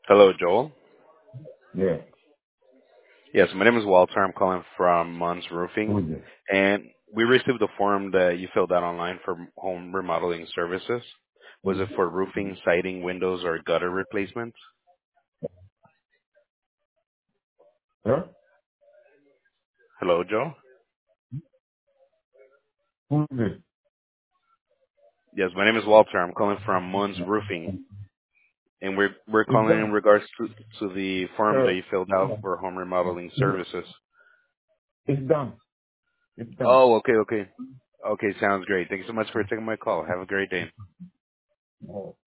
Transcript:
Hello, Joel. Yeah. Yes, my name is Walter. I'm calling from Mons Roofing, Who is it? and we received a form that you filled out online for home remodeling services. Was it for roofing, siding, windows, or gutter replacements? Huh? Hello, Joe. Who is it? Yes, my name is Walter. I'm calling from Mons Roofing, and we're It's calling in done. regards to the form that Uh, you filled out for home remodeling services. it's done. It's done. Oh, okay, okay, okay. Sounds great. Thank you so much for taking my call. Have a great day. Oh.